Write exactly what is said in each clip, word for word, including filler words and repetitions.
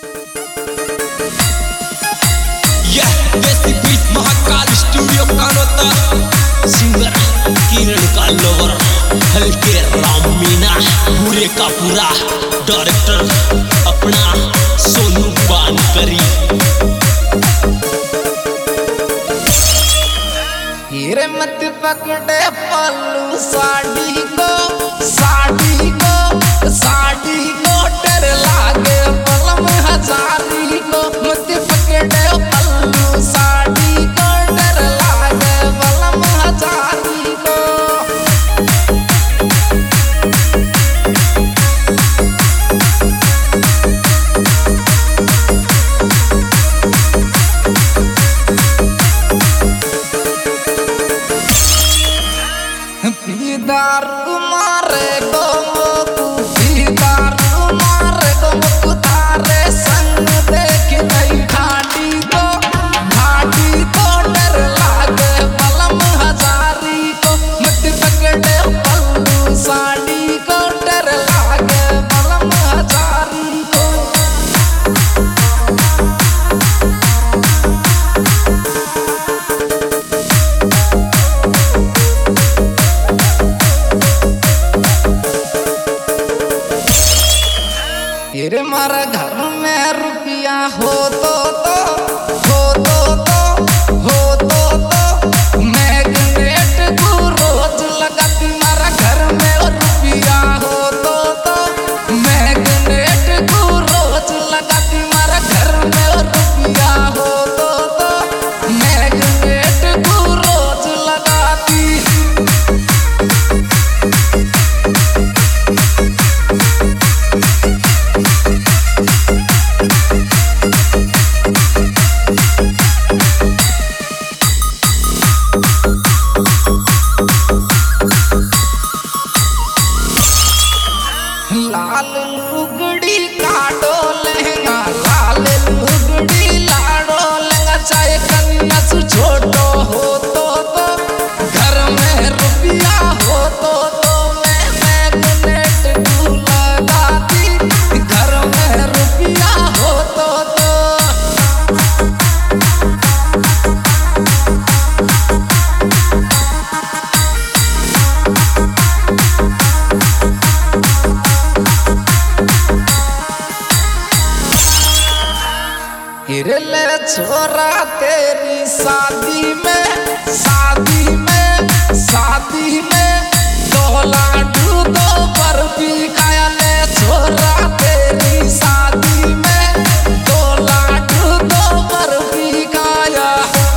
यह desi beat Mahakal studio Kanota singer Kiran का लोवर हल्के राम मीना पूरे का पूरा डायरेक्टर अपना सोनू बानकरी। हीरे मत पकड़े पल्लू साड़ी को साड़ी को साड़ी को डर लागे पलम हजारी को मत पकड़े पल्लू साड़ी को डर लागे पलम हजारी को। दारू मारे गो मुकु दारू मारे गो मुकु तारे संग देख नहीं घाटी को घाटी को डर लागे पलम हजारी को मत पकड़े पल्लू साड़ी को डर लागे पलम हजारी को। तेरे मारा घर में रुपया हो तो तो हो तो तो हो तो तो मैग्नेट को रोज लगाती मारा घर में रुपया हो तो तो मैग्नेट को रोज लगाती मारा घर में रुपया हो तो तो मैग्नेट को रोज लगाती। लाल लुगड़ी काटो लहंगा लाल लुगड़ी लाडो लहंगा चाहे कन्या सु छोटो हो तो तो घर में रुपया हो तो तो मैं मैग्नेट को लगाती घर में रुपया हो तो तो। हिरले छोरा तेरी शादी में शादी में शादी में दो लाडू दो बर्फी खाया ले छोरा तेरी शादी में दो लाडू दो बर्फी खाया।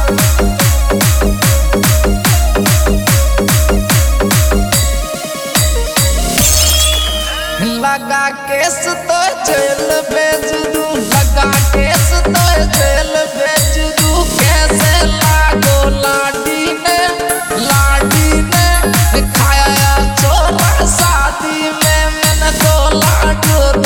लगा केस तो जेल भेज दूं लगा केस तो जेल भेज दूं कैसे लागो लाडी ने लाडी ने खाया छोरा शादी में मैंने दो लाडू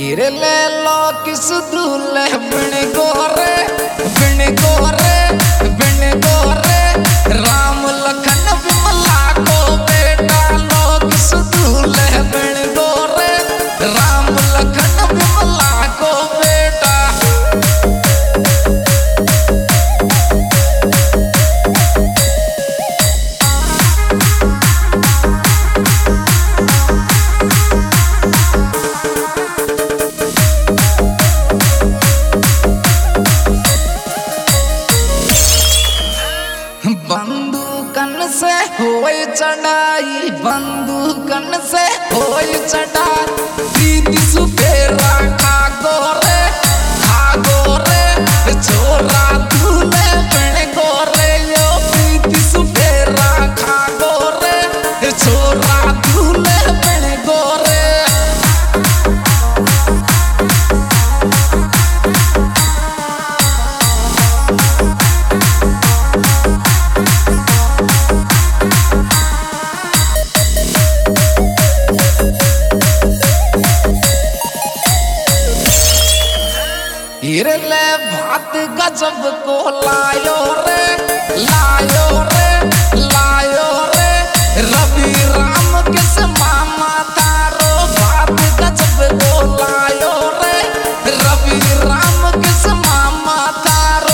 हीरे ले लो किस दूल्हे बिन गोरे बिन गोरे बिन गोरे राम लखन विमला को बेटा लो किस दूल्हे बिन गोरे राम लखन विमला को बेटा। बंदूकन से होई चढ़ाई बंदूकन से होई चढ़ाई प्रीति सुपेरा खा गोरे खा गोरे छोरा दूल्हे बिन गोरे यो प्रीति सुपेरा खा गोरे छोरा दूल्हे बिन गोरे। हीरे ले भात गजब को लायो रे लायो रे लायो रे रवि राम किस मामा तारो भात गजब को लायो रे रवि राम किस मामा तारो।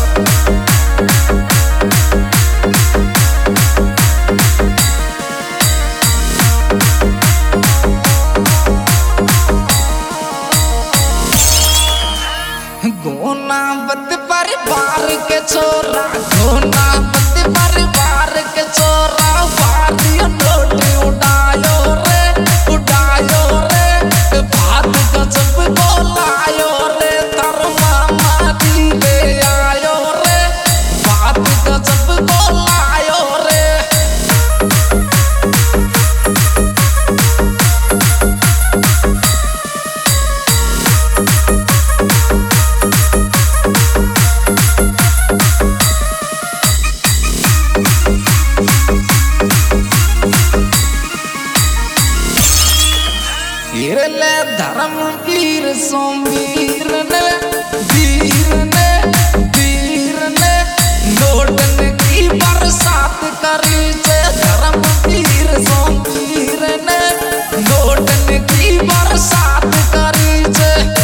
गोनावत परिवार के छोरा गोनावत परिवार के छोरा वारियो नोट उड़ायो रे उड़ायो रे भात गजब को लायो रे तार मामा दी ले आयो रे भात गजब को लायो रे। हीरे ले धर्मवीर सोमवीर ने वीर ने वीर ने नोटन की बरसात करी जे धर्मवीर सोमवीर ने नोटन की बरसात करी जे।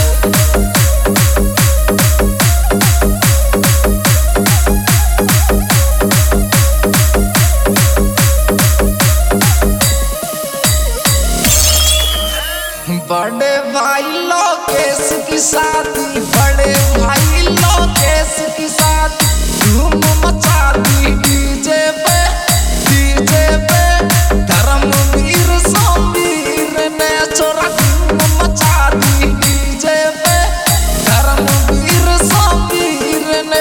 बड़े भाई लोकेश की शादी बड़े भाई लोकेश की शादी धूम मचा दी डीजे पे डीजे पे धर्मवीर सोमवीर ने छोरा धूम मचा दी डीजे पे धर्मवीर सोमवीर ने।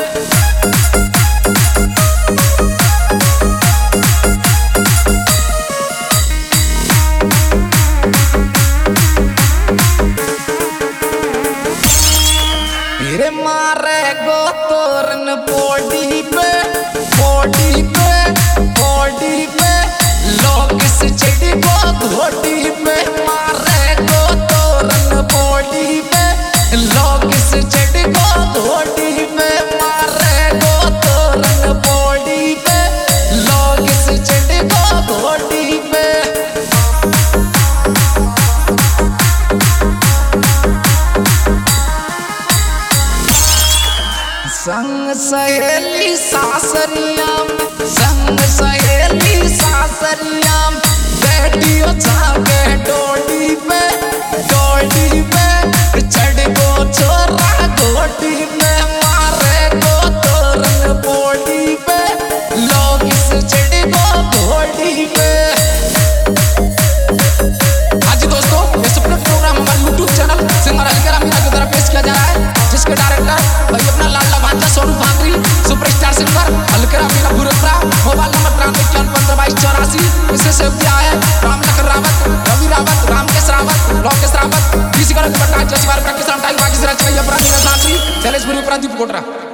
हीरे मारे गो तोरन बॉडी पे बॉडी पे बॉडी पे लोग से चिड़ी गो घोटी पे मारे गो तोरन बॉडी पे लोग से चिड़ी गो घोटी पे मारे गो तोरन बॉडी पे लोग से चिड़ी गो घोटी पे। संग सहेली सासरियाम संग सहेली सासरियाम बैठियो जाके डोडी पे डोडी पे चढ़ गो छोरा गोटी पे मारे गो तोरन बॉडी पे लोग से चढ़ गो घोड़ी पे। हाँ जी दोस्तों, इस प्रोग्राम हमारे यूट्यूब चैनल सिंगर हल्के रामीना के द्वारा पेश किया जा रहा है, जिसके डायरेक्टर भाई अपना लाला भांजा सोनू भांगरी सुपरस्टार सिंगर हल्के रामीना भूरेपुरा मोबाइल नंबर तिरानवे इक्यावन पंद्रह बाईस चौरासी। इसे सेव किया है राम लखन रावत रवि रावत रामकेश रावत लोकेश रावत किसी का पट्टा जसीवार प्रकाश राम टाइम बाकी से रचना अपराधी शैलेश भूरेपुरा दीप कोटरा।